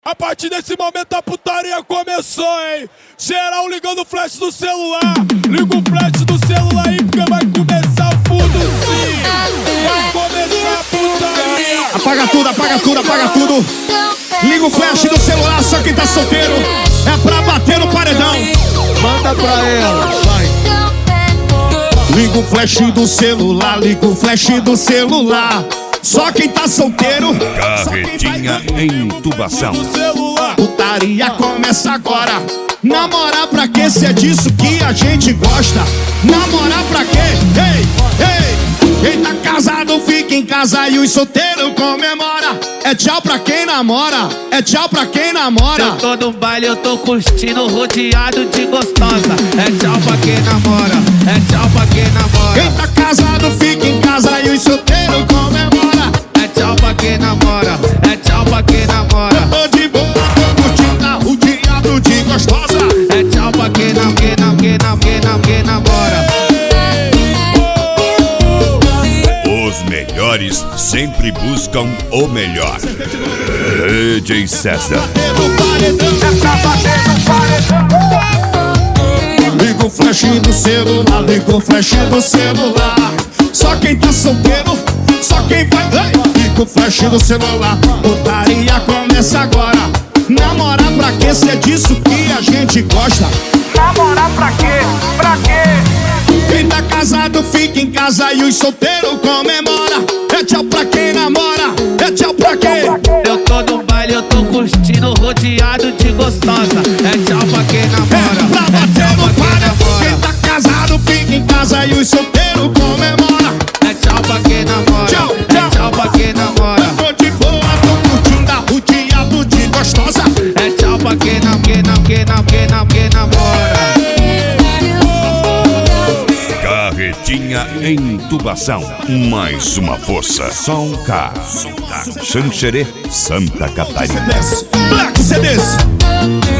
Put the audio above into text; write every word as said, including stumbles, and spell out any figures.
A partir desse momento a putaria começou, hein? Geral ligando o flash do celular. Liga o flash do celular aí porque vai começar o fundo sim. Vai começar a putaria. Apaga tudo, apaga tudo, apaga tudo. Liga o flash do celular, só quem tá solteiro. É pra bater no paredão. Manda pra ela, vai. Liga o flash do celular, liga o flash do celular. Só quem tá solteiro. Carretinha em intubação. Putaria começa agora. Namorar pra quê? Se é disso que a gente gosta. Namorar pra quê? Ei, ei. Quem tá casado fica em casa e os solteiros comemora. É tchau pra quem namora. É tchau pra quem namora. Eu tô no baile, eu tô curtindo, rodeado de gostosa. É tchau pra quem namora. É tchau pra quem namora. Quem tá casado fica em casa e os solteiros comemora. É tchau pra quem namora. É tchau pra quem namora. Tô de boa, tô curtindo, rodeado de gostosa. É tchau pra quem não, quem não, quem não, quem não, quem namora. Os melhores sempre buscam o melhor. D J César. Liga o flash do celular, liga o flash do celular. Só quem tá solteiro, só quem vai. Liga o flash do celular, putaria começa agora. Namorar pra quê? Se é disso que a gente gosta. Namorar pra quê? Pra quê? Quem tá casado fica em casa e os solteiros comemora. É tchau pra quem namora. É tchau pra quem. Eu tô no baile, eu tô curtindo, rodeado de gostosa. É tchau pra quem namora. É pra bater no paredão. Quem tá casado fica em casa e os solteiros comemora. É tchau pra quem namora. Tchau, É tchau. tchau pra quem namora. Tô de boa, tô curtindo, rodeado de gostosa. É tchau pra quem não, quem não, quem não, quem não, quem namora. Carretinha em intubação. Mais uma força. Som K. Xanxerê, Santa Catarina. Black C Ds.